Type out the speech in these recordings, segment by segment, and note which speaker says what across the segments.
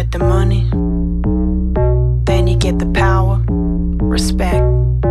Speaker 1: get the money, then you get the power, respect.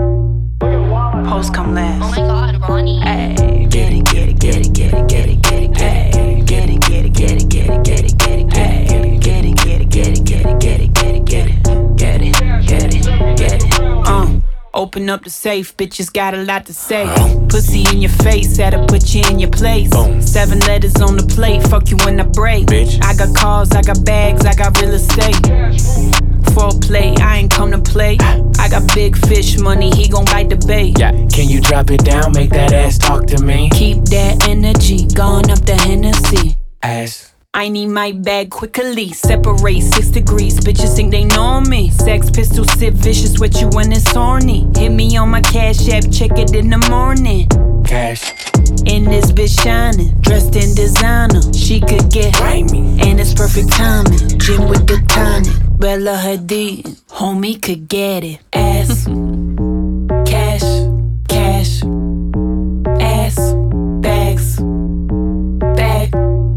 Speaker 1: Post come last.
Speaker 2: Oh my god, Ronnie.
Speaker 1: Ay, get it, get it, get it, get it, get it, get it, ay, get it, get it, get it, get it, get it, get it, ay, get it, get it, get it, get it, get it, get it, get it, get it, get it, get it. Open up the safe, bitches got a lot to say. Pussy in your face, had to put you in your place. 7 letters on the plate, fuck you when I break.
Speaker 3: Bitch.
Speaker 1: I got cars, I got bags, I got real estate. Foreplay, I ain't come to play. I got big fish money, he gon' bite the bait.
Speaker 3: Yeah, can you drop it down, make that ass talk to me?
Speaker 1: Keep that energy, gone up the Hennessy.
Speaker 3: Ass.
Speaker 1: I need my bag quickly, separate 6 degrees, bitches think they know me. Sex pistol, sit vicious with you when it's horny. Hit me on my cash app, check it in the morning.
Speaker 3: Cash.
Speaker 1: In this bitch shining, dressed in designer. She could get
Speaker 3: grimy,
Speaker 1: and it's perfect timing. Gym with the tonic, Bella Hadid, homie could get it. Ass, cash, cash, ass, bags, bag.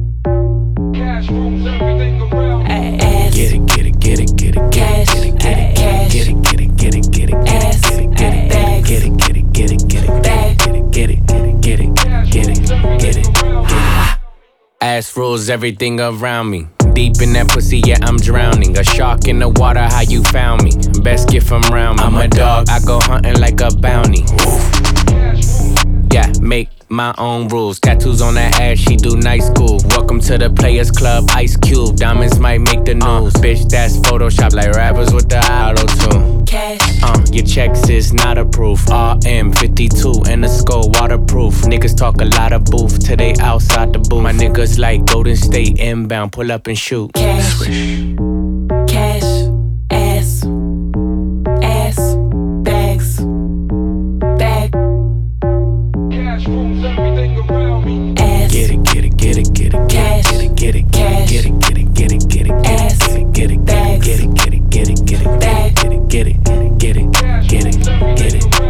Speaker 1: Cash rules everything around me. Ass,
Speaker 3: get it, get it, get it, get it,
Speaker 1: cash,
Speaker 3: get it, get it,
Speaker 1: cash,
Speaker 3: get it, get it, get it, get it,
Speaker 1: ass,
Speaker 3: get it, get it,
Speaker 1: bags,
Speaker 3: get it, get it, get it, get it,
Speaker 1: bag,
Speaker 3: get it, get it, get it, get it, get it, get it, get it. Ass rules everything around me. Deep in that pussy, yeah, I'm drowning. A shark in the water, how you found me? Best gift from round me. I'm a dog, I go hunting like a bounty. Yeah, make my own rules. Tattoos on that ass, she do night school. Welcome to the Players Club, Ice Cube. Diamonds might make the news. Bitch, that's Photoshop like rappers with the auto-tune.
Speaker 1: cash.
Speaker 3: Your checks is not approved. RM52 and the skull waterproof. Niggas talk a lot of booth till they outside the booth. My niggas like Golden State inbound, pull up and shoot.
Speaker 1: Cash, cash, ass, ass, bags, bag. Cash rules everything around me. Ass,
Speaker 3: Get it, get it, get it, get it,
Speaker 1: cash,
Speaker 3: get it, get it,
Speaker 1: cash,
Speaker 3: get it, get it, get it, get it,
Speaker 1: ass,
Speaker 3: get it, get it,
Speaker 1: bags,
Speaker 3: get it, get it, get it, get it,
Speaker 1: bag,
Speaker 3: get it, get it, get it, get it, get it, get it.